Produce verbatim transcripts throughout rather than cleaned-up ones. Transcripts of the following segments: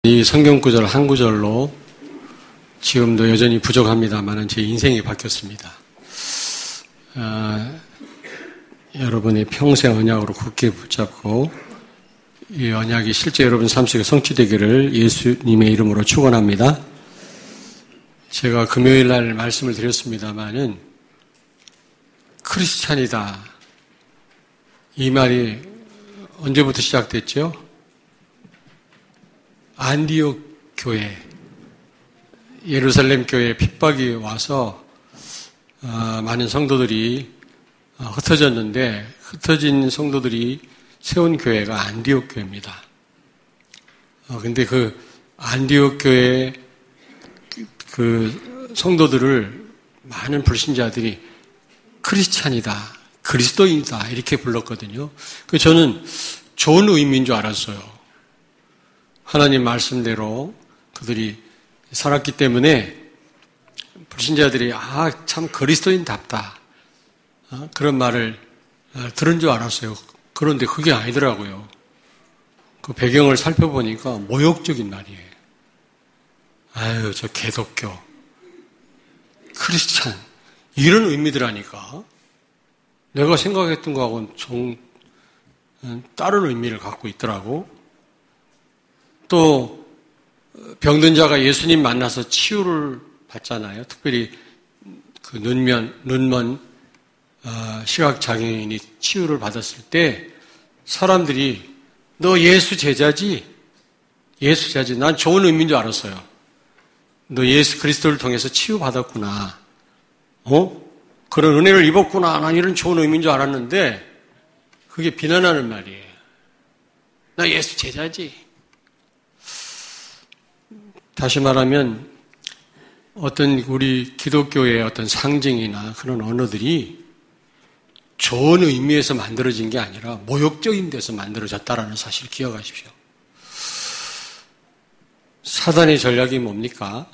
이 성경 구절 한 구절로 지금도 여전히 부족합니다만 제 인생이 바뀌었습니다. 어, 여러분의 평생 언약으로 굳게 붙잡고 이 언약이 실제 여러분 삶 속에 성취되기를 예수님의 이름으로 축원합니다. 제가 금요일 날 말씀을 드렸습니다마는 크리스찬이다 이 말이 언제부터 시작됐죠? 안디옥 교회, 예루살렘 교회에 핍박이 와서 어, 많은 성도들이 어, 흩어졌는데 흩어진 성도들이 세운 교회가 안디옥 교회입니다. 어, 근데 그 안디옥 교회 그, 그 성도들을 많은 불신자들이 크리스찬이다, 그리스도인이다 이렇게 불렀거든요. 그 저는 좋은 의미인 줄 알았어요. 하나님 말씀대로 그들이 살았기 때문에 불신자들이 아, 참 그리스도인답다 어, 그런 말을 어, 들은 줄 알았어요. 그런데 그게 아니더라고요. 그 배경을 살펴보니까 모욕적인 말이에요. 아유, 저 개독교, 크리스찬 이런 의미들하니까 내가 생각했던 거하고는 좀 다른 의미를 갖고 있더라고. 또 병든 자가 예수님 만나서 치유를 받잖아요. 특별히 그 눈면, 눈먼 어, 시각장애인이 치유를 받았을 때 사람들이 너 예수 제자지? 예수 제자지? 난 좋은 의미인 줄 알았어요. 너 예수 그리스도를 통해서 치유받았구나. 어? 그런 은혜를 입었구나. 난 이런 좋은 의미인 줄 알았는데 그게 비난하는 말이에요. 나 예수 제자지? 다시 말하면 어떤 우리 기독교의 어떤 상징이나 그런 언어들이 좋은 의미에서 만들어진 게 아니라 모욕적인 데서 만들어졌다라는 사실을 기억하십시오. 사단의 전략이 뭡니까?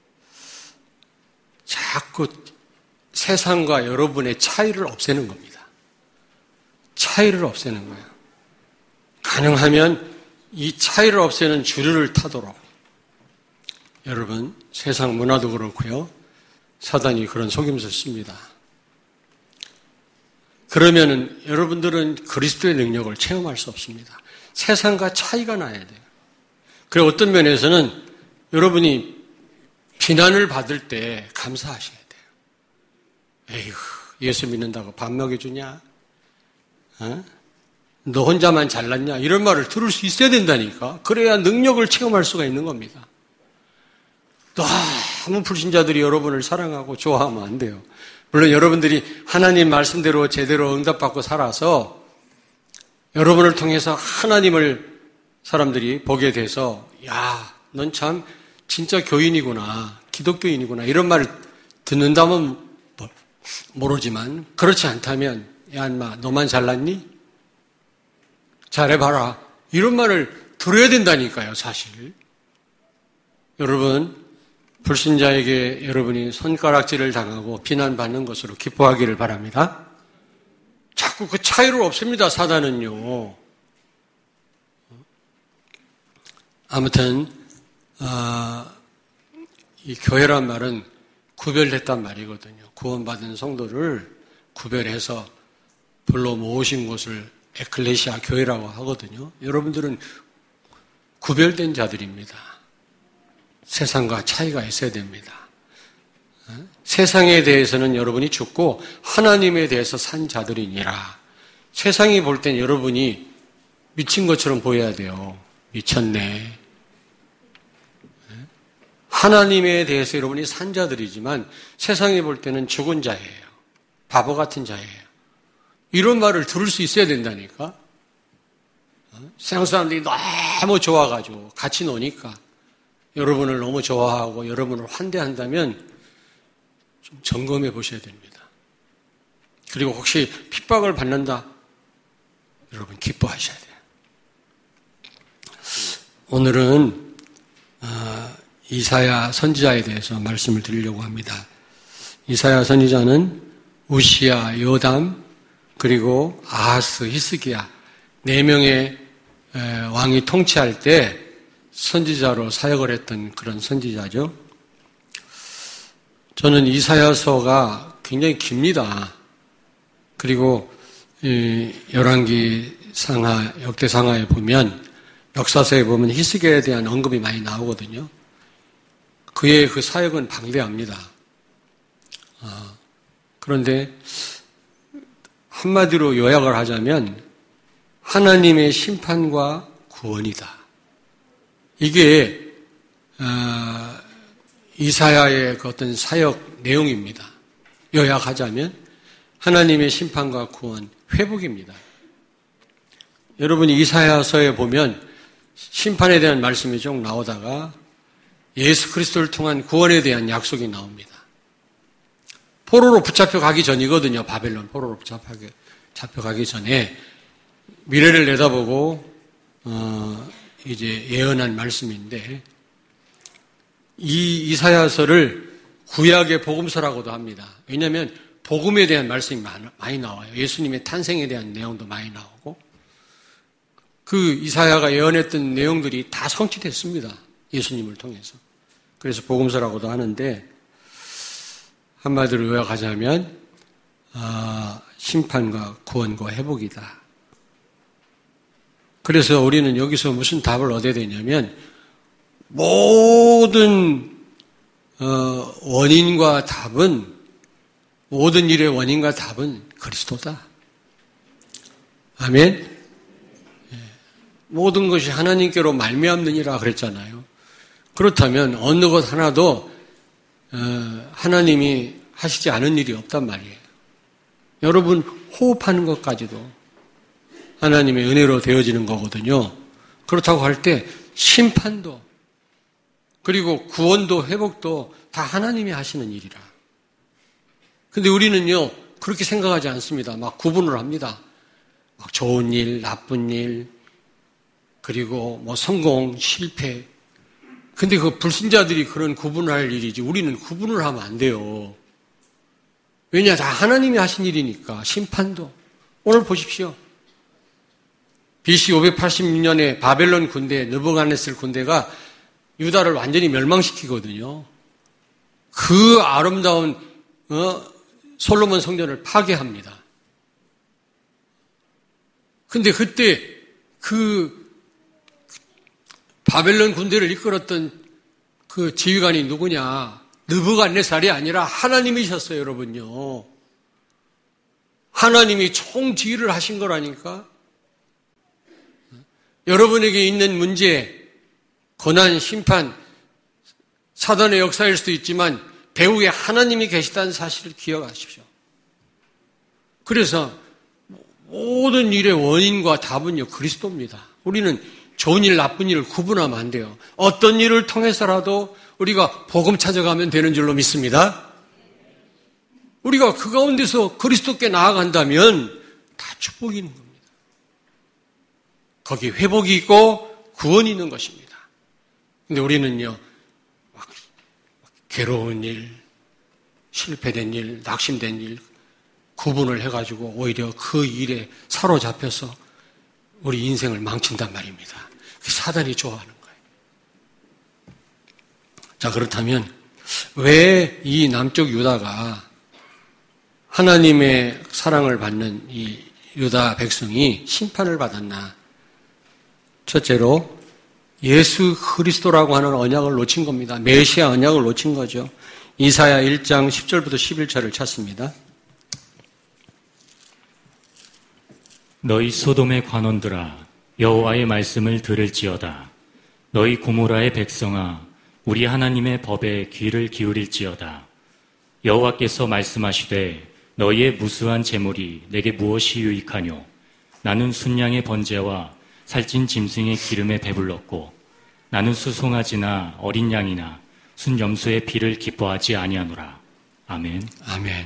자꾸 세상과 여러분의 차이를 없애는 겁니다. 차이를 없애는 거예요. 가능하면 이 차이를 없애는 주류를 타도록 여러분, 세상 문화도 그렇고요. 사단이 그런 속임수를 씁니다. 그러면은 여러분들은 그리스도의 능력을 체험할 수 없습니다. 세상과 차이가 나야 돼요. 그리고 어떤 면에서는 여러분이 비난을 받을 때 감사하셔야 돼요. 에휴, 예수 믿는다고 밥 먹여주냐? 어? 너 혼자만 잘났냐? 이런 말을 들을 수 있어야 된다니까. 그래야 능력을 체험할 수가 있는 겁니다. 너무 불신자들이 여러분을 사랑하고 좋아하면 안 돼요. 물론 여러분들이 하나님 말씀대로 제대로 응답받고 살아서 여러분을 통해서 하나님을 사람들이 보게 돼서 야, 넌 참 진짜 교인이구나, 기독교인이구나 이런 말을 듣는다면 모르지만 그렇지 않다면 야, 인마 너만 잘났니? 잘해봐라 이런 말을 들어야 된다니까요. 사실 여러분 불신자에게 여러분이 손가락질을 당하고 비난받는 것으로 기뻐하기를 바랍니다. 자꾸 그 차이를 없앱니다. 사단은요. 아무튼 어, 이 교회란 말은 구별됐단 말이거든요. 구원받은 성도를 구별해서 불러 모으신 곳을 에클레시아 교회라고 하거든요. 여러분들은 구별된 자들입니다. 세상과 차이가 있어야 됩니다. 세상에 대해서는 여러분이 죽고 하나님에 대해서 산 자들이니라. 세상이 볼 땐 여러분이 미친 것처럼 보여야 돼요. 미쳤네. 하나님에 대해서 여러분이 산 자들이지만 세상이 볼 때는 죽은 자예요. 바보 같은 자예요. 이런 말을 들을 수 있어야 된다니까. 세상 사람들이 너무 좋아가지고 같이 노니까 여러분을 너무 좋아하고 여러분을 환대한다면 좀 점검해 보셔야 됩니다. 그리고 혹시 핍박을 받는다? 여러분 기뻐하셔야 돼요. 오늘은 이사야 선지자에 대해서 말씀을 드리려고 합니다. 이사야 선지자는 우시야, 요담, 그리고 아하스, 히스기야 네 명의 왕이 통치할 때 선지자로 사역을 했던 그런 선지자죠. 저는 이사야서가 굉장히 깁니다. 그리고 열왕기 상하, 역대상하에 보면, 역사서에 보면 히스기야에 대한 언급이 많이 나오거든요. 그의 그 사역은 방대합니다. 아, 그런데 한마디로 요약을 하자면 하나님의 심판과 구원이다. 이게 어, 이사야의 그 어떤 사역 내용입니다. 요약하자면 하나님의 심판과 구원, 회복입니다. 여러분이 이사야서에 보면 심판에 대한 말씀이 쭉 나오다가 예수 그리스도를 통한 구원에 대한 약속이 나옵니다. 포로로 붙잡혀 가기 전이거든요. 바벨론 포로로 붙잡혀 가기 전에 미래를 내다보고 어, 이제 예언한 말씀인데 이 이사야서를 구약의 복음서라고도 합니다. 왜냐하면 복음에 대한 말씀이 많이 나와요. 예수님의 탄생에 대한 내용도 많이 나오고 그 이사야가 예언했던 내용들이 다 성취됐습니다. 예수님을 통해서. 그래서 복음서라고도 하는데 한마디로 요약하자면 아, 심판과 구원과 회복이다. 그래서 우리는 여기서 무슨 답을 얻어야 되냐면 모든 어, 원인과 답은 모든 일의 원인과 답은 그리스도다. 아멘. 예. 모든 것이 하나님께로 말미암느니라 그랬잖아요. 그렇다면 어느 것 하나도 어, 하나님이 하시지 않은 일이 없단 말이에요. 여러분 호흡하는 것까지도 하나님의 은혜로 되어지는 거거든요. 그렇다고 할 때 심판도 그리고 구원도 회복도 다 하나님이 하시는 일이라. 근데 우리는요 그렇게 생각하지 않습니다. 막 구분을 합니다. 막 좋은 일, 나쁜 일, 그리고 뭐 성공, 실패. 근데 그 불신자들이 그런 구분을 할 일이지 우리는 구분을 하면 안 돼요. 왜냐 다 하나님이 하신 일이니까. 심판도. 오늘 보십시오. 비씨 오백팔십육 년에 바벨론 군대, 느부갓네살 군대가 유다를 완전히 멸망시키거든요. 그 아름다운 어, 솔로몬 성전을 파괴합니다. 근데 그때 그 바벨론 군대를 이끌었던 그 지휘관이 누구냐? 느부갓네살이 아니라 하나님이셨어요, 여러분요. 하나님이 총지휘를 하신 거라니까. 여러분에게 있는 문제, 고난, 심판, 사단의 역사일 수도 있지만 배후에 하나님이 계시다는 사실을 기억하십시오. 그래서 모든 일의 원인과 답은요 그리스도입니다. 우리는 좋은 일, 나쁜 일을 구분하면 안 돼요. 어떤 일을 통해서라도 우리가 복음 찾아가면 되는 줄로 믿습니다. 우리가 그 가운데서 그리스도께 나아간다면 다 축복이 있는 겁니다. 거기에 회복이 있고 구원이 있는 것입니다. 근데 우리는요, 막 괴로운 일, 실패된 일, 낙심된 일, 구분을 해가지고 오히려 그 일에 사로잡혀서 우리 인생을 망친단 말입니다. 그 사단이 좋아하는 거예요. 자, 그렇다면 왜 이 남쪽 유다가 하나님의 사랑을 받는 이 유다 백성이 심판을 받았나? 첫째로 예수 그리스도라고 하는 언약을 놓친 겁니다. 메시아 언약을 놓친 거죠. 이사야 일 장 십 절부터 십일 절을 찾습니다. 너희 소돔의 관원들아 여호와의 말씀을 들을지어다. 너희 고모라의 백성아 우리 하나님의 법에 귀를 기울일지어다. 여호와께서 말씀하시되 너희의 무수한 재물이 내게 무엇이 유익하뇨? 나는 순양의 번제와 살찐 짐승의 기름에 배불렀고 나는 수송아지나 어린 양이나 순염소의 피를 기뻐하지 아니하노라. 아멘. 아멘.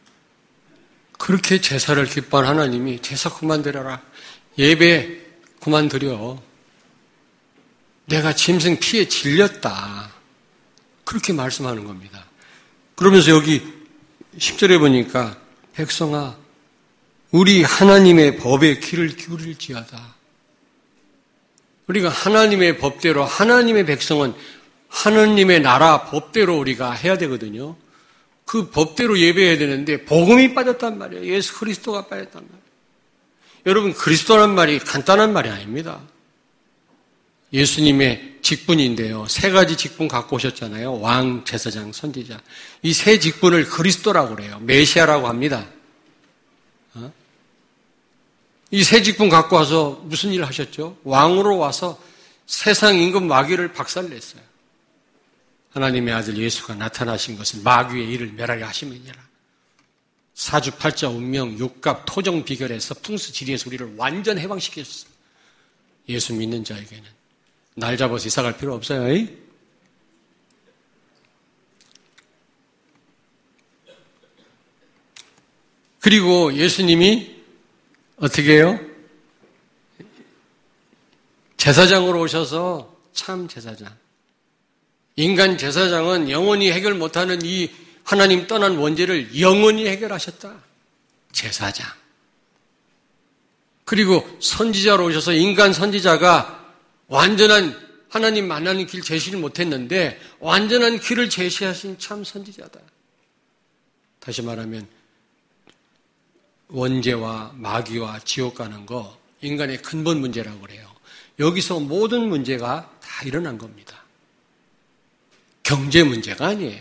그렇게 제사를 기뻐한 하나님이 제사 그만 드려라. 예배 그만 드려. 내가 짐승 피에 질렸다. 그렇게 말씀하는 겁니다. 그러면서 여기 십 절에 보니까 백성아 우리 하나님의 법에 귀를 기울일지어다. 우리가 하나님의 법대로, 하나님의 백성은 하나님의 나라 법대로 우리가 해야 되거든요. 그 법대로 예배해야 되는데 복음이 빠졌단 말이에요. 예수 그리스도가 빠졌단 말이에요. 여러분, 그리스도란 말이 간단한 말이 아닙니다. 예수님의 직분인데요. 세 가지 직분 갖고 오셨잖아요. 왕, 제사장, 선지자. 이 세 직분을 그리스도라고 그래요. 메시아라고 합니다. 어? 이 세 직분 갖고 와서 무슨 일을 하셨죠? 왕으로 와서 세상 임금 마귀를 박살냈어요. 하나님의 아들 예수가 나타나신 것은 마귀의 일을 멸하게 하심이니라. 사주팔자 운명, 육갑, 토정 비결에서 풍수지리에서 우리를 완전 해방시켰어요. 예수 믿는 자에게는 날 잡아서 이사 갈 필요 없어요. 에이? 그리고 예수님이 어떻게 해요? 제사장으로 오셔서 참 제사장. 인간 제사장은 영원히 해결 못하는 이 하나님 떠난 원죄를 영원히 해결하셨다. 제사장. 그리고 선지자로 오셔서 인간 선지자가 완전한 하나님 만나는 길 제시를 못했는데 완전한 길을 제시하신 참 선지자다. 다시 말하면 원죄와 마귀와 지옥 가는 거 인간의 근본 문제라고 그래요. 여기서 모든 문제가 다 일어난 겁니다. 경제 문제가 아니에요.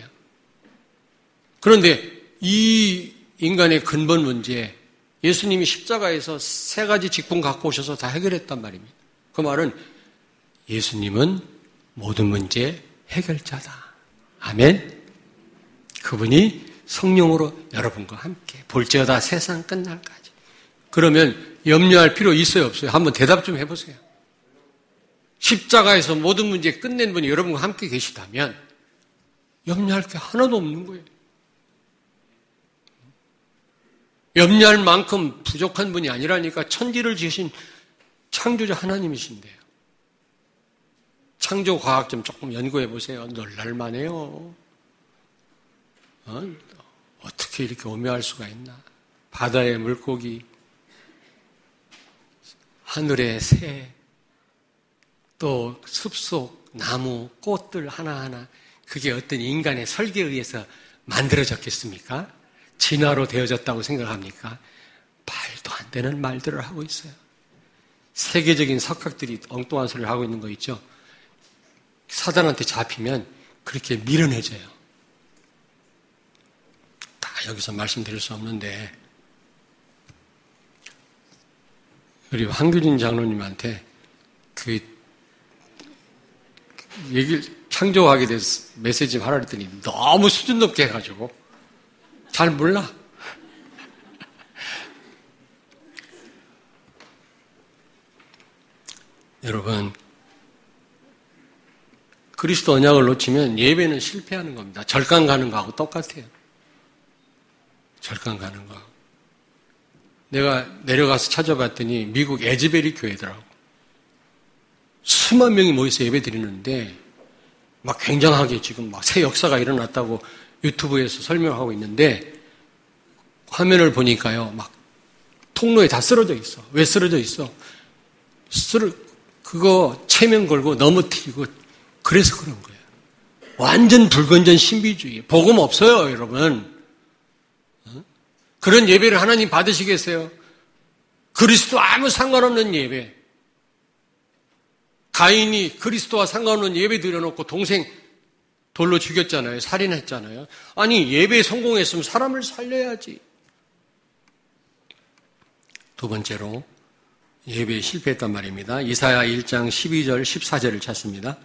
그런데 이 인간의 근본 문제, 예수님이 십자가에서 세 가지 직분 갖고 오셔서 다 해결했단 말입니다. 그 말은 예수님은 모든 문제 해결자다. 아멘. 그분이 성령으로 여러분과 함께 볼지어다 세상 끝날까지. 그러면 염려할 필요 있어요, 없어요? 한번 대답 좀 해보세요. 십자가에서 모든 문제 끝낸 분이 여러분과 함께 계시다면 염려할 게 하나도 없는 거예요. 염려할 만큼 부족한 분이 아니라니까 천지를 지으신 창조자 하나님이신데요. 창조과학 좀 조금 연구해 보세요. 놀랄만해요. 어? 어떻게 이렇게 오묘할 수가 있나. 바다의 물고기, 하늘의 새, 또 숲속 나무, 꽃들 하나하나 그게 어떤 인간의 설계에 의해서 만들어졌겠습니까? 진화로 되어졌다고 생각합니까? 말도 안 되는 말들을 하고 있어요. 세계적인 석학들이 엉뚱한 소리를 하고 있는 거 있죠? 사단한테 잡히면 그렇게 밀어내져요. 다 여기서 말씀드릴 수 없는데 우리 황규진 장로님한테 그 얘기를 창조하게 돼서 메시지 좀 하라 그랬더니 너무 수준 높게 해가지고 잘 몰라. 여러분, 그리스도 언약을 놓치면 예배는 실패하는 겁니다. 절간 가는 거하고 똑같아요. 절간 가는 거. 내가 내려가서 찾아봤더니 미국 에즈베리 교회더라고. 수만 명이 모여서 예배 드리는데 막 굉장하게 지금 막 새 역사가 일어났다고 유튜브에서 설명하고 있는데 화면을 보니까요, 막 통로에 다 쓰러져 있어. 왜 쓰러져 있어? 쓰러, 그거 체면 걸고 넘어뜨리고 그래서 그런 거예요. 완전 불건전 신비주의. 복음 없어요, 여러분. 어? 그런 예배를 하나님 받으시겠어요? 그리스도 아무 상관없는 예배. 가인이 그리스도와 상관없는 예배 드려놓고 동생 돌로 죽였잖아요. 살인했잖아요. 아니, 예배에 성공했으면 사람을 살려야지. 두 번째로 예배에 실패했단 말입니다. 이사야 일 장 십이 절 십사 절을 찾습니다.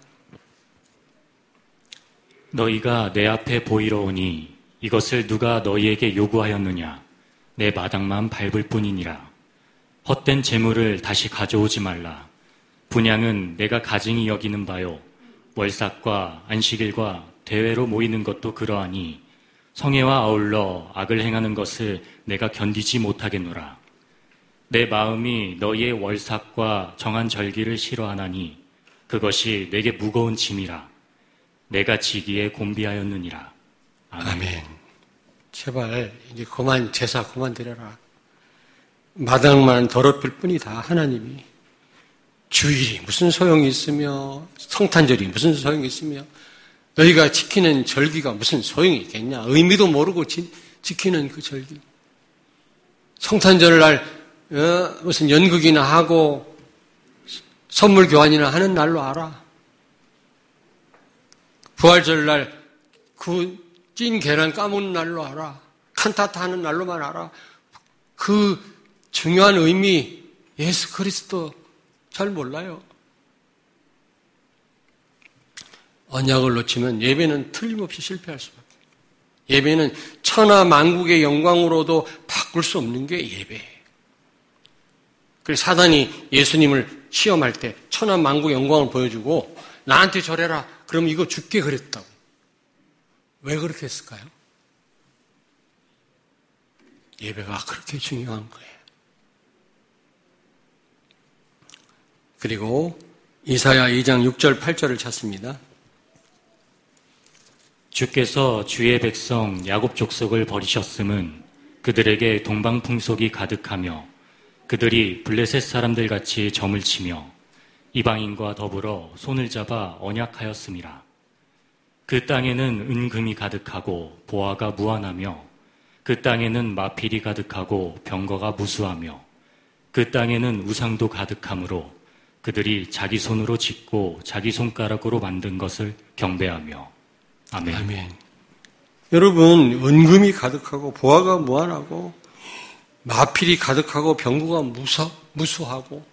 너희가 내 앞에 보이러 오니 이것을 누가 너희에게 요구하였느냐? 내 마당만 밟을 뿐이니라. 헛된 재물을 다시 가져오지 말라. 분향은 내가 가증히 여기는 바요. 월삭과 안식일과 대회로 모이는 것도 그러하니 성회와 아울러 악을 행하는 것을 내가 견디지 못하겠노라. 내 마음이 너희의 월삭과 정한 절기를 싫어하나니 그것이 내게 무거운 짐이라. 내가 지기에 곤비하였느니라. 아멘. 아멘. 제발 이제 그만 제사 그만 드려라. 마당만 더럽힐 뿐이다. 하나님이 주일이 무슨 소용이 있으며 성탄절이 무슨 소용이 있으며 너희가 지키는 절기가 무슨 소용이 있겠냐. 의미도 모르고 지, 지키는 그 절기. 성탄절날 어, 무슨 연극이나 하고 선물 교환이나 하는 날로 알아. 부활절날 그 찐 계란 까먹는 날로 알아. 칸타타 하는 날로만 알아. 그 중요한 의미 예수 그리스도 잘 몰라요. 언약을 놓치면 예배는 틀림없이 실패할 수밖에. 예배는 천하 만국의 영광으로도 바꿀 수 없는 게 예배예요. 그래서 사단이 예수님을 시험할 때 천하 만국 영광을 보여주고 나한테 절해라. 그럼 이거 죽게 그랬다고. 왜 그렇게 했을까요? 예배가 그렇게 중요한 거예요. 그리고 이사야 이 장 육 절 팔 절을 찾습니다. 주께서 주의 백성 야곱 족속을 버리셨음은 그들에게 동방풍속이 가득하며 그들이 블레셋 사람들 같이 점을 치며 이방인과 더불어 손을 잡아 언약하였음이라. 그 땅에는 은금이 가득하고 보화가 무한하며 그 땅에는 마필이 가득하고 병거가 무수하며 그 땅에는 우상도 가득하므로 그들이 자기 손으로 짓고 자기 손가락으로 만든 것을 경배하며. 아멘. 아멘. 여러분, 은금이 가득하고 보화가 무한하고 마필이 가득하고 병거가 무서, 무수하고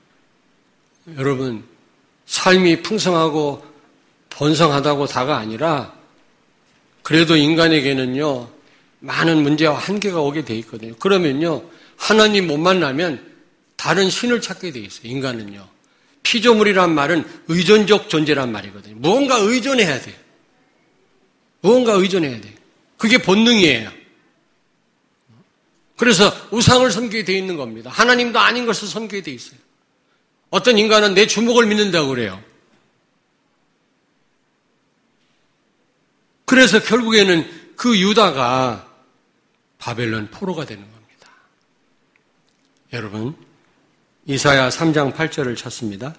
여러분, 삶이 풍성하고 번성하다고 다가 아니라 그래도 인간에게는요 많은 문제와 한계가 오게 돼 있거든요. 그러면요 하나님 못 만나면 다른 신을 찾게 돼 있어요. 인간은요 피조물이란 말은 의존적 존재란 말이거든요. 무언가 의존해야 돼요. 무언가 의존해야 돼요. 그게 본능이에요. 그래서 우상을 섬기게 돼 있는 겁니다. 하나님도 아닌 것을 섬기게 돼 있어요. 어떤 인간은 내 주먹을 믿는다고 그래요. 그래서 결국에는 그 유다가 바벨론 포로가 되는 겁니다. 여러분, 이사야 삼 장 팔 절을 찾습니다.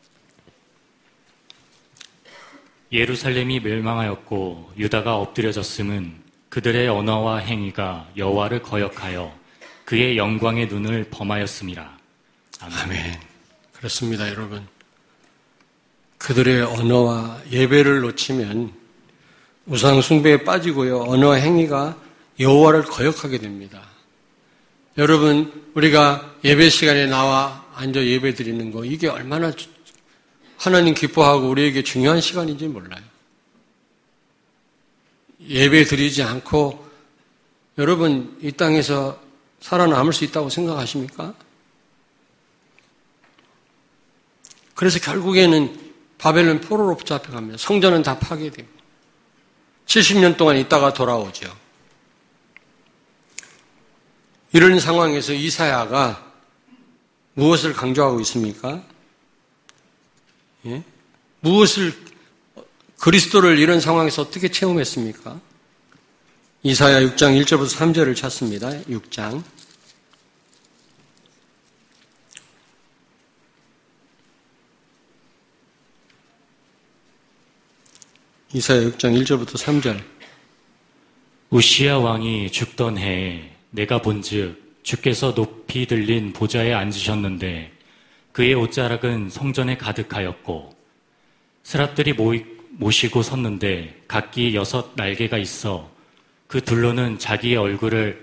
예루살렘이 멸망하였고 유다가 엎드려졌음은 그들의 언어와 행위가 여호와를 거역하여 그의 영광의 눈을 범하였음이라. 아멘. 아멘. 그렇습니다, 여러분. 그들의 언어와 예배를 놓치면 우상 숭배에 빠지고요. 언어 행위가 여호와를 거역하게 됩니다. 여러분, 우리가 예배 시간에 나와 앉아 예배 드리는 거 이게 얼마나 하나님 기뻐하고 우리에게 중요한 시간인지 몰라요. 예배 드리지 않고 여러분 이 땅에서 살아남을 수 있다고 생각하십니까? 그래서 결국에는 바벨론 포로로 붙잡혀갑니다. 성전은 다 파괴되고 칠십 년 동안 있다가 돌아오죠. 이런 상황에서 이사야가 무엇을 강조하고 있습니까? 예? 무엇을 그리스도를 이런 상황에서 어떻게 체험했습니까? 이사야 육 장 일 절부터 삼 절을 찾습니다. 육 장. 이사야 육 장 일 절부터 삼 절. 우시야 왕이 죽던 해에 내가 본즉 주께서 높이 들린 보좌에 앉으셨는데 그의 옷자락은 성전에 가득하였고 스랍들이 모이, 모시고 섰는데 각기 여섯 날개가 있어 그 둘로는 자기의 얼굴을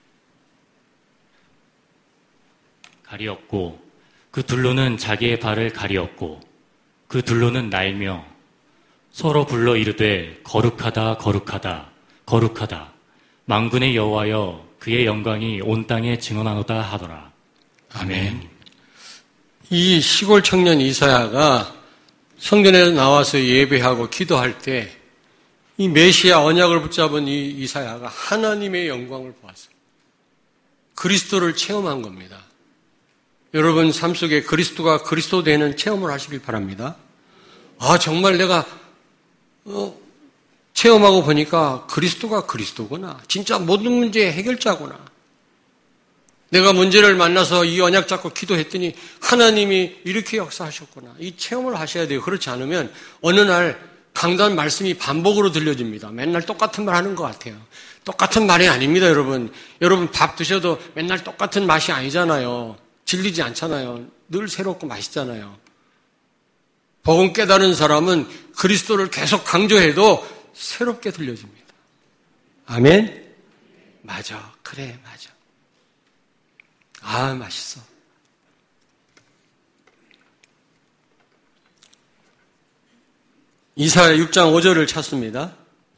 가리었고 그 둘로는 자기의 발을 가리었고 그 둘로는 날며 서로 불러 이르되 거룩하다 거룩하다 거룩하다 만군의 여호와여 그의 영광이 온 땅에 증언하노다 하더라. 아멘. 이 시골 청년 이사야가 성전에 나와서 예배하고 기도할 때 이 메시아 언약을 붙잡은 이 이사야가 하나님의 영광을 보았어요. 그리스도를 체험한 겁니다. 여러분 삶 속에 그리스도가 그리스도 되는 체험을 하시길 바랍니다. 아 정말 내가 어, 체험하고 보니까 그리스도가 그리스도구나. 진짜 모든 문제의 해결자구나. 내가 문제를 만나서 이 언약 잡고 기도했더니 하나님이 이렇게 역사하셨구나. 이 체험을 하셔야 돼요. 그렇지 않으면 어느 날 강단 말씀이 반복으로 들려집니다. 맨날 똑같은 말 하는 것 같아요. 똑같은 말이 아닙니다, 여러분. 여러분 밥 드셔도 맨날 똑같은 맛이 아니잖아요. 질리지 않잖아요. 늘 새롭고 맛있잖아요. 복음 깨달은 사람은 그리스도를 계속 강조해도 새롭게 들려집니다. 아멘? 맞아. 그래, 맞아. 아, 맛있어. 이사야 육 장 오 절을 찾습니다.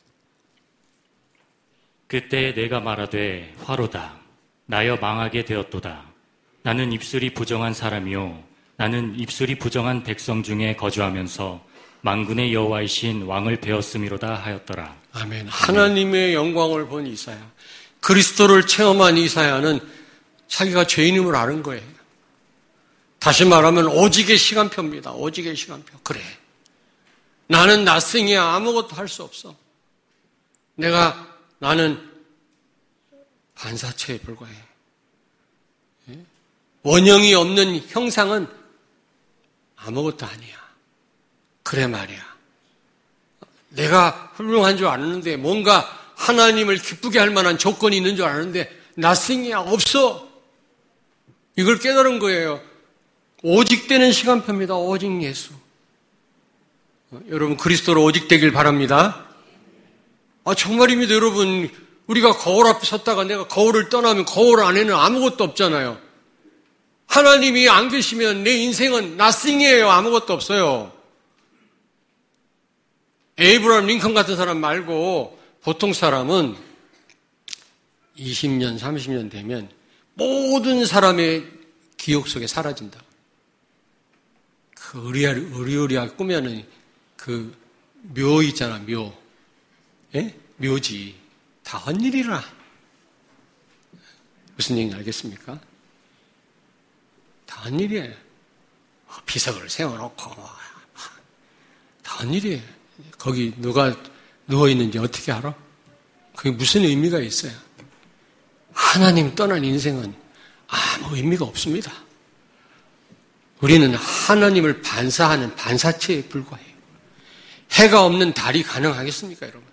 그때 내가 말하되 화로다. 나여 망하게 되었도다. 나는 입술이 부정한 사람이요. 나는 입술이 부정한 백성 중에 거주하면서 만군의 여호와이신 왕을 배웠음이로다 하였더라. 아멘. 하나님의 영광을 본 이사야. 그리스도를 체험한 이사야는 자기가 죄인임을 아는 거예요. 다시 말하면 오직의 시간표입니다. 오직의 시간표. 그래. 나는 나승이야. 아무것도 할 수 없어. 내가 나는 반사체에 불과해. 원형이 없는 형상은 아무것도 아니야. 그래 말이야. 내가 훌륭한 줄 알았는데 뭔가 하나님을 기쁘게 할 만한 조건이 있는 줄 알았는데 nothing이야. 없어. 이걸 깨달은 거예요. 오직 되는 시간표입니다. 오직 예수. 여러분 그리스도로 오직 되길 바랍니다. 아 정말입니다. 여러분 우리가 거울 앞에 섰다가 내가 거울을 떠나면 거울 안에는 아무것도 없잖아요. 하나님이 안 계시면 내 인생은 nothing이에요. 아무것도 없어요. 에이브러함 링컨 같은 사람 말고 보통 사람은 이십 년, 삼십 년 되면 모든 사람의 기억 속에 사라진다. 그 의리의리하게 꾸며는 그 묘 있잖아, 묘. 예? 묘지. 다 헛일이라. 무슨 얘기인지 알겠습니까? 다 헛일이에요. 비석을 세워놓고 다 헛일이에요. 거기 누가 누워있는지 어떻게 알아? 그게 무슨 의미가 있어요? 하나님 떠난 인생은 아무 의미가 없습니다. 우리는 하나님을 반사하는 반사체에 불과해요. 해가 없는 달이 가능하겠습니까, 여러분?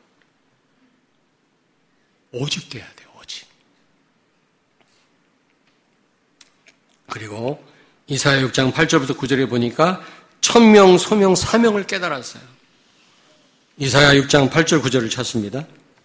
오직 돼야 돼요, 오직. 그리고 이사야 육 장 팔 절부터 구 절에 보니까 천명, 소명, 사명을 깨달았어요. 이사야 육 장 팔 절 구 절을 찾습니다.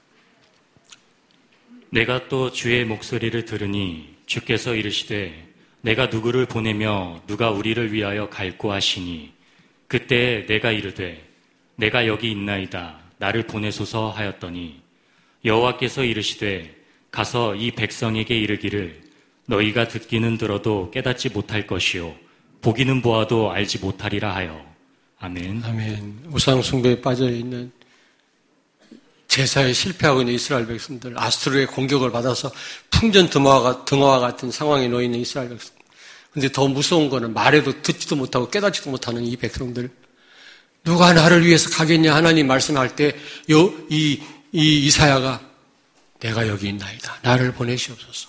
내가 또 주의 목소리를 들으니 주께서 이르시되 내가 누구를 보내며 누가 우리를 위하여 갈고 하시니 그때 내가 이르되 내가 여기 있나이다 나를 보내소서 하였더니 여호와께서 이르시되 가서 이 백성에게 이르기를 너희가 듣기는 들어도 깨닫지 못할 것이요 보기는 보아도 알지 못하리라 하여. 아멘. 아멘. 우상 숭배에 빠져 있는 제사에 실패하고 있는 이스라엘 백성들, 아수르의 공격을 받아서 풍전 등화와, 등화와 같은 상황에 놓여 있는 이스라엘 백성. 근데 더 무서운 거는 말해도 듣지도 못하고 깨닫지도 못하는 이 백성들. 누가 나를 위해서 가겠냐 하나님 말씀할 때, 요, 이, 이 이사야가 내가 여기 있나이다. 나를 보내시옵소서.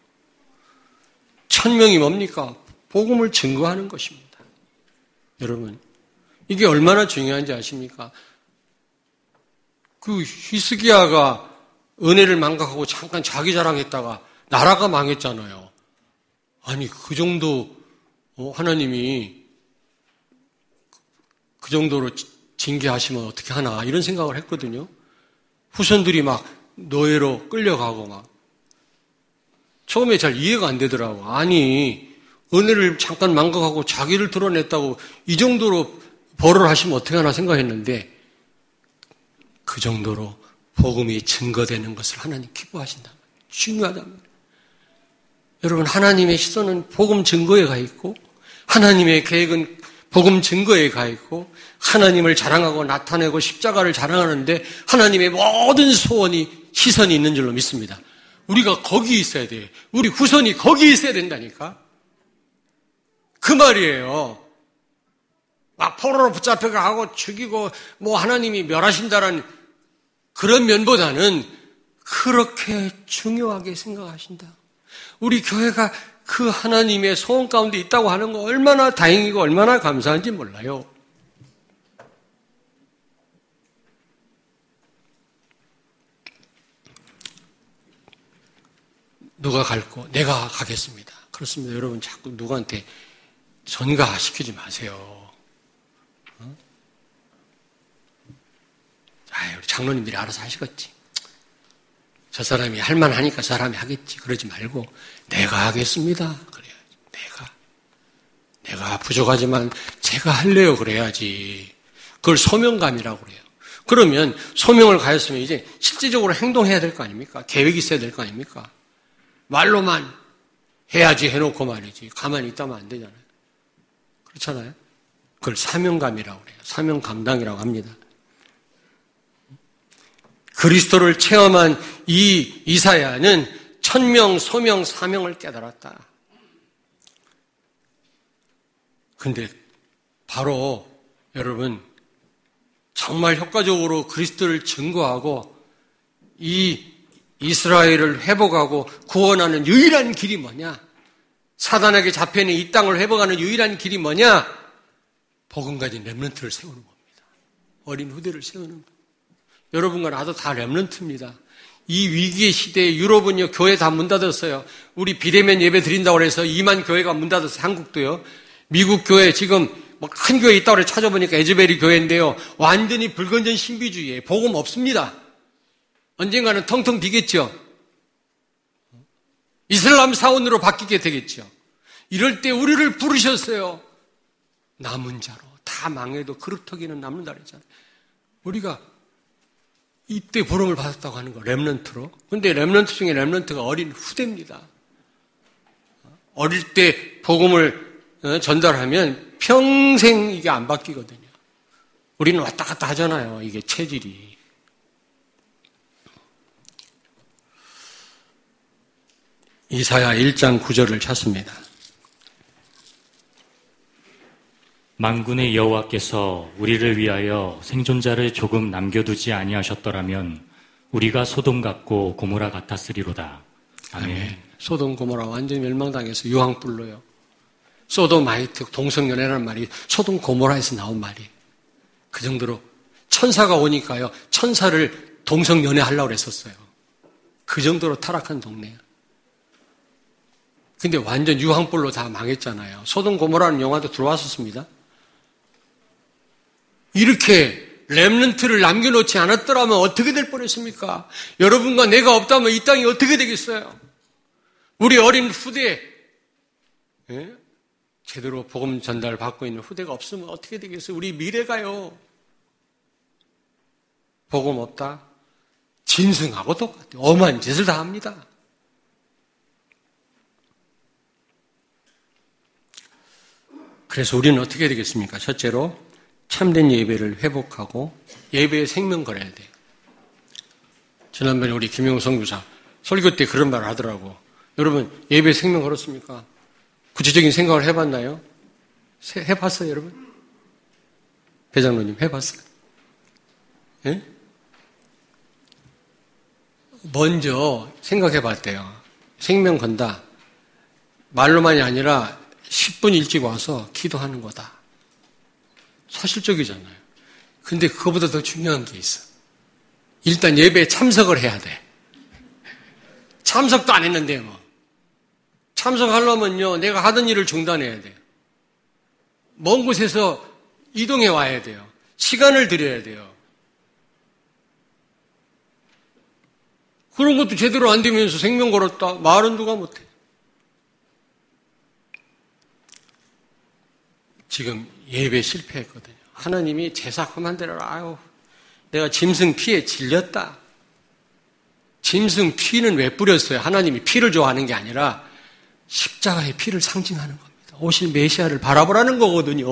천명이 뭡니까? 복음을 증거하는 것입니다. 여러분, 이게 얼마나 중요한지 아십니까? 그 히스기야가 은혜를 망각하고 잠깐 자기 자랑했다가 나라가 망했잖아요. 아니 그 정도 하나님이 그 정도로 징계하시면 어떻게 하나 이런 생각을 했거든요. 후손들이 막 노예로 끌려가고 막 처음에 잘 이해가 안 되더라고. 아니 은혜를 잠깐 망각하고 자기를 드러냈다고 이 정도로 벌을 하시면 어떻게 하나 생각했는데 그 정도로 복음이 증거되는 것을 하나님 기뻐하신다. 중요하답니다. 여러분 하나님의 시선은 복음 증거에 가 있고 하나님의 계획은 복음 증거에 가 있고 하나님을 자랑하고 나타내고 십자가를 자랑하는데 하나님의 모든 소원이 시선이 있는 줄로 믿습니다. 우리가 거기 있어야 돼요. 우리 후손이 거기 있어야 된다니까. 그 말이에요. 막 포로로 붙잡혀가고 죽이고 뭐 하나님이 멸하신다는 그런 면보다는 그렇게 중요하게 생각하신다. 우리 교회가 그 하나님의 소원 가운데 있다고 하는 거 얼마나 다행이고 얼마나 감사한지 몰라요. 누가 갈 거? 내가 가겠습니다. 그렇습니다. 여러분 자꾸 누구한테 전가시키지 마세요. 어? 아유, 우리 장로님들이 알아서 하시겠지. 저 사람이 할 만하니까 저 사람이 하겠지. 그러지 말고 내가 하겠습니다. 그래야지. 내가. 내가 부족하지만 제가 할래요. 그래야지. 그걸 소명감이라고 그래요. 그러면 소명을 가졌으면 이제 실제적으로 행동해야 될 거 아닙니까? 계획이 있어야 될 거 아닙니까? 말로만 해야지 해놓고 말이지. 가만히 있다면 안 되잖아요. 그렇잖아요? 그걸 사명감이라고 그래요. 사명 감당이라고 합니다. 그리스도를 체험한 이 이사야는 천명, 소명, 사명을 깨달았다. 근데 바로 여러분 정말 효과적으로 그리스도를 증거하고 이 이스라엘을 회복하고 구원하는 유일한 길이 뭐냐? 사단에게 잡혀있는 이 땅을 회복하는 유일한 길이 뭐냐? 복음 가진 렘넌트를 세우는 겁니다. 어린 후대를 세우는 겁니다. 여러분과 나도 다 렘넌트입니다. 이 위기의 시대에 유럽은요, 교회 다 문 닫았어요. 우리 비대면 예배 드린다고 해서 이만 교회가 문 닫았어요. 한국도요. 미국 교회 지금 뭐 큰 교회 있다고 해서 찾아보니까 에즈베리 교회인데요. 완전히 불건전 신비주의에 복음 없습니다. 언젠가는 텅텅 비겠죠. 이슬람 사원으로 바뀌게 되겠죠. 이럴 때 우리를 부르셨어요. 남은 자로. 다 망해도 그릇터기는 남는다 그랬잖아요. 우리가 이때 부름을 받았다고 하는 거, 렘넌트로. 근데 렘넌트 중에 렘넌트가 어린 후대입니다. 어릴 때 복음을 전달하면 평생 이게 안 바뀌거든요. 우리는 왔다 갔다 하잖아요. 이게 체질이. 이사야 일 장 구 절을 찾습니다. 만군의 여호와께서 우리를 위하여 생존자를 조금 남겨두지 아니하셨더라면 우리가 소돔 같고 고모라 같았으리로다. 아멘. 아멘. 소돔 고모라 완전히 멸망당해서 유황불로요. 소돔아이트 동성연애라는 말이 소돔 고모라에서 나온 말이에요. 그 정도로 천사가 오니까요. 천사를 동성연애하려고 했었어요. 그 정도로 타락한 동네예요. 근데 완전 유황불로 다 망했잖아요. 소돔 고모라는 영화도 들어왔었습니다. 이렇게 렘넌트를 남겨놓지 않았더라면 어떻게 될 뻔했습니까? 여러분과 내가 없다면 이 땅이 어떻게 되겠어요? 우리 어린 후대, 예? 제대로 복음 전달 받고 있는 후대가 없으면 어떻게 되겠어요? 우리 미래가요. 복음 없다? 짐승하고 똑같아요. 엄한 짓을 다 합니다. 그래서 우리는 어떻게 되겠습니까? 첫째로 참된 예배를 회복하고 예배의 생명 걸어야 돼요. 지난번에 우리 김영우 선교사 설교 때 그런 말을 하더라고. 여러분 예배 생명 걸었습니까? 구체적인 생각을 해봤나요? 해봤어요, 여러분? 배장로님 해봤어요? 예? 먼저 생각해봤대요. 생명 건다. 말로만이 아니라 십 분 일찍 와서 기도하는 거다. 사실적이잖아요. 근데 그거보다 더 중요한 게 있어. 일단 예배에 참석을 해야 돼. 참석도 안 했는데 뭐. 참석하려면요, 내가 하던 일을 중단해야 돼요. 먼 곳에서 이동해 와야 돼요. 시간을 들여야 돼요. 그런 것도 제대로 안 되면서 생명 걸었다. 말은 누가 못해. 지금 예배 실패했거든요. 하나님이 제사 그만대로 아유, 내가 짐승 피에 질렸다. 짐승 피는 왜 뿌렸어요? 하나님이 피를 좋아하는 게 아니라 십자가의 피를 상징하는 겁니다. 오실 메시아를 바라보라는 거거든요.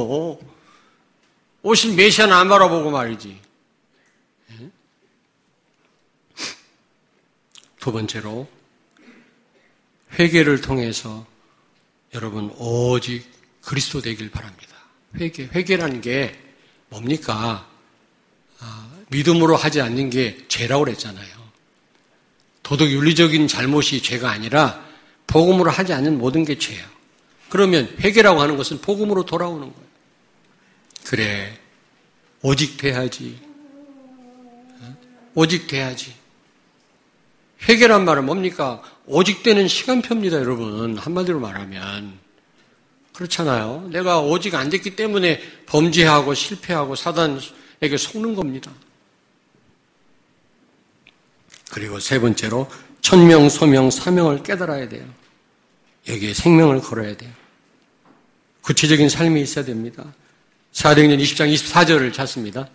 오실 메시아는 안 바라보고 말이지. 두 번째로 회개를 통해서 여러분 오직 그리스도 되길 바랍니다. 회개, 회개라는 게 뭡니까? 아, 믿음으로 하지 않는 게 죄라고 그랬잖아요. 도덕 윤리적인 잘못이 죄가 아니라 복음으로 하지 않는 모든 게 죄야. 그러면 회개라고 하는 것은 복음으로 돌아오는 거예요. 그래, 오직 돼야지. 오직 돼야지. 회개란 말은 뭡니까? 오직 되는 시간표입니다, 여러분. 한마디로 말하면. 그렇잖아요. 내가 오직 안 됐기 때문에 범죄하고 실패하고 사단에게 속는 겁니다. 그리고 세 번째로 천명, 소명, 사명을 깨달아야 돼요. 여기에 생명을 걸어야 돼요. 구체적인 삶이 있어야 됩니다. 사도행전 이십 장 이십사 절을 찾습니다.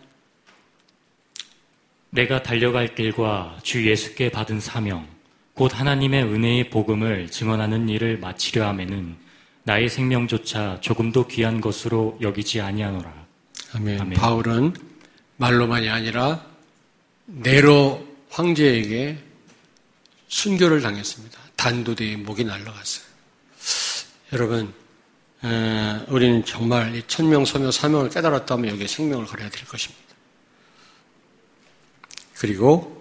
내가 달려갈 길과 주 예수께 받은 사명, 곧 하나님의 은혜의 복음을 증언하는 일을 마치려 하면은 나의 생명조차 조금도 귀한 것으로 여기지 아니하노라. 아멘. 아멘. 바울은 말로만이 아니라 네로 황제에게 순교를 당했습니다. 단도대의 목이 날아갔어요. 여러분, 에, 우리는 정말 이 천명, 소명, 사명을 깨달았다면 여기에 생명을 걸어야 될 것입니다. 그리고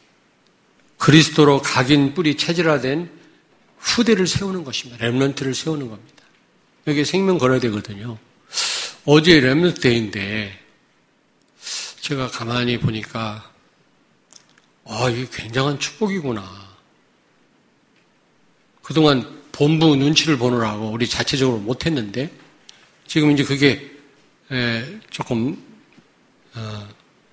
그리스도로 각인 뿌리 체질화된 후대를 세우는 것입니다. 렘넌트를 세우는 겁니다. 여기에 생명 걸어야 되거든요. 어제 렘넌트 데이인데 제가 가만히 보니까 아, 이게 굉장한 축복이구나. 그동안 본부 눈치를 보느라고 우리 자체적으로 못했는데 지금 이제 그게 조금 어,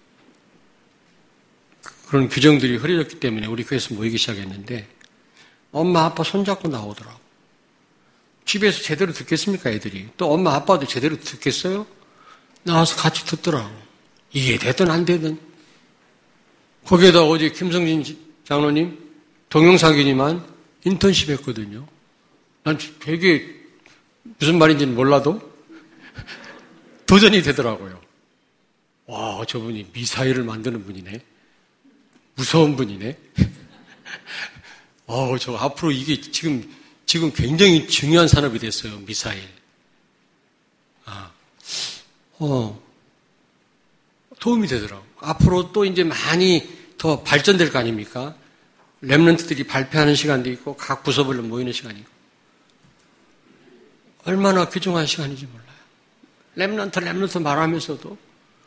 그런 규정들이 흐려졌기 때문에 우리 교회에서 모이기 시작했는데 엄마 아빠 손잡고 나오더라고. 집에서 제대로 듣겠습니까 애들이? 또 엄마 아빠도 제대로 듣겠어요? 나와서 같이 듣더라고. 이해되든 안 되든. 거기에다 어제 김성진 장로님 동영상이지만 인턴십 했거든요. 난 되게 무슨 말인지는 몰라도 도전이 되더라고요. 와, 저분이 미사일을 만드는 분이네. 무서운 분이네. 어, 저 앞으로 이게 지금 지금 굉장히 중요한 산업이 됐어요. 미사일. 아, 어, 도움이 되더라고. 앞으로 또 이제 많이 더 발전될 거 아닙니까? 렘넌트들이 발표하는 시간도 있고 각 부서별로 모이는 시간이 있고 얼마나 귀중한 시간인지 몰라요. 렘넌트 렘넌트 말하면서도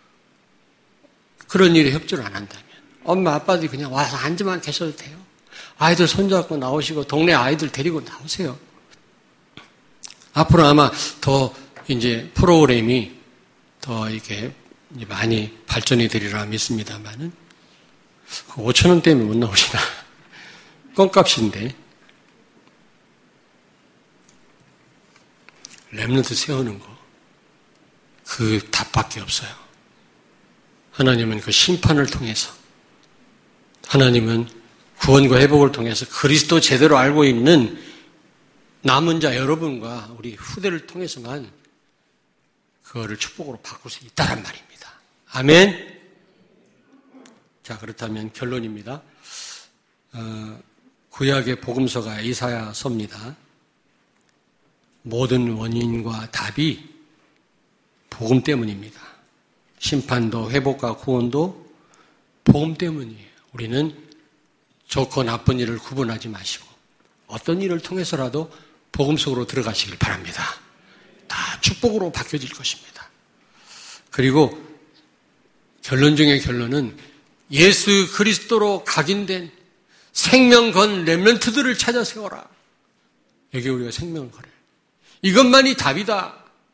그런 일에 협조를 안 한다면 엄마 아빠들이 그냥 와서 앉아만 계셔도 돼요. 아이들 손잡고 나오시고 동네 아이들 데리고 나오세요. 앞으로 아마 더 이제 프로그램이 더 이렇게 많이 발전이 되리라 믿습니다만은 오천 원 때문에 못 나오시나. 껌값인데. 렘넌트 세우는 거. 그 답밖에 없어요. 하나님은 그 심판을 통해서 하나님은 구원과 회복을 통해서 그리스도 제대로 알고 있는 남은 자 여러분과 우리 후대를 통해서만 그거를 축복으로 바꿀 수 있다란 말입니다. 아멘. 자, 그렇다면 결론입니다. 어, 구약의 복음서가 이사야서입니다. 모든 원인과 답이 복음 때문입니다. 심판도 회복과 구원도 복음 때문이에요. 우리는 좋고 나쁜 일을 구분하지 마시고 어떤 일을 통해서라도 복음 속으로 들어가시길 바랍니다. 다 축복으로 바뀌어질 것입니다. 그리고 결론 중의 결론은 예수 그리스도로 각인된 생명 건 렘넌트들을 찾아 세워라. 여기 우리가 생명을 걸어요. 이것만이 답이다.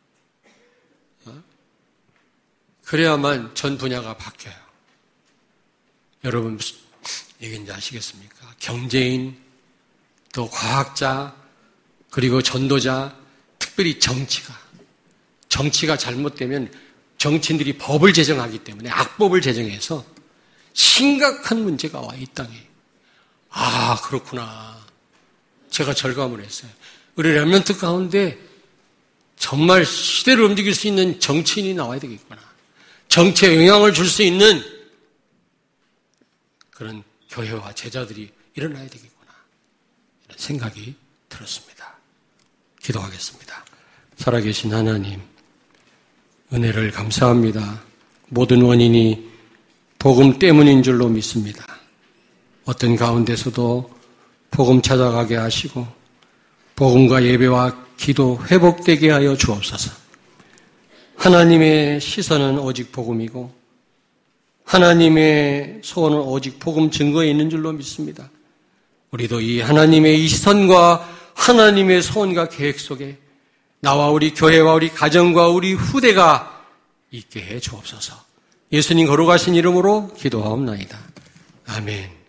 그래야만 전 분야가 바뀌어요. 여러분 무슨 얘기인지 아시겠습니까? 경제인, 또 과학자, 그리고 전도자, 특별히 정치가. 정치가 잘못되면 정치인들이 법을 제정하기 때문에 악법을 제정해서 심각한 문제가 와, 이 땅에. 아, 그렇구나. 제가 절감을 했어요. 우리 렘넌트 가운데 정말 시대를 움직일 수 있는 정치인이 나와야 되겠구나. 정치에 영향을 줄 수 있는 그런 교회와 제자들이 일어나야 되겠구나. 이런 생각이 들었습니다. 기도하겠습니다. 살아계신 하나님, 은혜를 감사합니다. 모든 원인이 복음 때문인 줄로 믿습니다. 어떤 가운데서도 복음 찾아가게 하시고 복음과 예배와 기도 회복되게 하여 주옵소서. 하나님의 시선은 오직 복음이고 하나님의 소원은 오직 복음 증거에 있는 줄로 믿습니다. 우리도 이 하나님의 이 시선과 하나님의 소원과 계획 속에 나와 우리 교회와 우리 가정과 우리 후대가 있게 해 주옵소서. 예수님 거룩하신 이름으로 기도하옵나이다. 아멘.